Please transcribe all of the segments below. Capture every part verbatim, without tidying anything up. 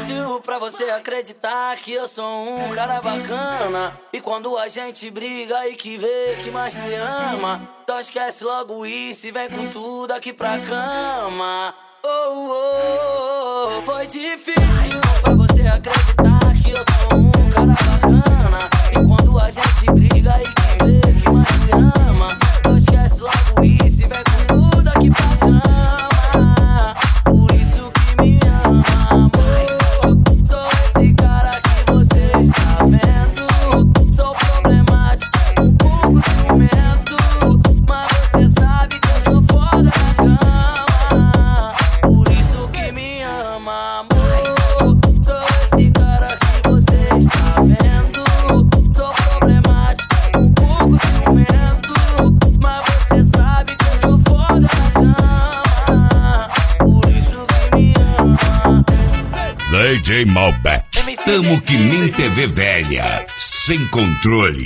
difícil pra você acreditar que eu sou um cara bacana. E quando a gente briga e que vê que mais se ama, então esquece logo isso e vem com tudo aqui pra cama. Oh, oh, oh, foi difícil pra você acreditar que eu sou um cara bacana. E quando a gente briga e que vê que mais se ama, então esquece logo isso e vem com tudo aqui pra cama. Por isso que me ama, amor. Sou esse cara que você está vendo. Sou problemático, um pouco ciumento, mas você sabe que eu sou foda na cama. Por isso que me ama, amor. Sou esse cara que você está vendo. Sou problemático, um pouco ciumento, mas você sabe que eu sou foda na cama. Por isso que me ama. D J Malbec, tamo que nem T V velha, sem controle.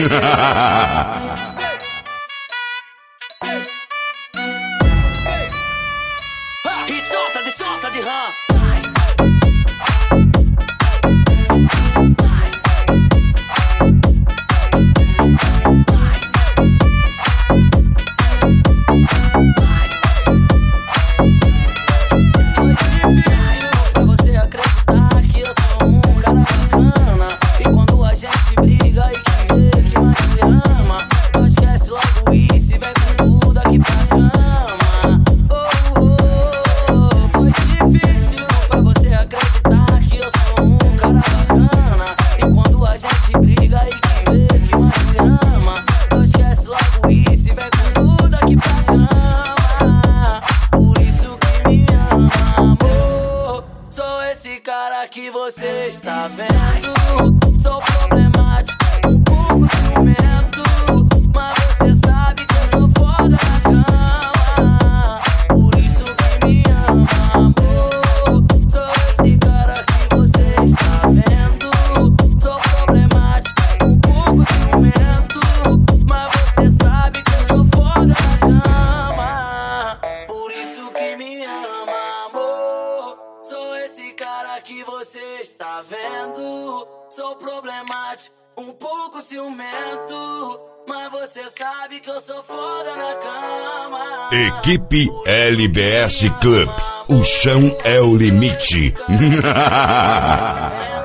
E solta de solta de rã. Pra você acreditar que eu sou um cara bacana. E quando a gente briga e que vê que mais se ama, então esquece logo isso e vem com tudo aqui pra cama. Oh, oh, oh, foi difícil pra você acreditar que eu sou um cara bacana. E quando a gente briga e que vê que mais se ama, então esquece logo isso e vem com tudo aqui pra cama. Por isso que me ama, amor. Sou esse cara que você está vendo. Sou problemático, um pouco ciumento, mas você sabe que eu sou foda na cama. Por isso que me ama, amor. Sou esse cara que você está vendo. Sou problemático, um pouco ciumento, mas você sabe que eu sou foda na cama. Por isso que me ama, amor. Sou esse cara que você está vendo. Sou problemático, um pouco ciumento, mas você sabe que eu sou foda na cama. Equipe L B S Club, o chão é o limite.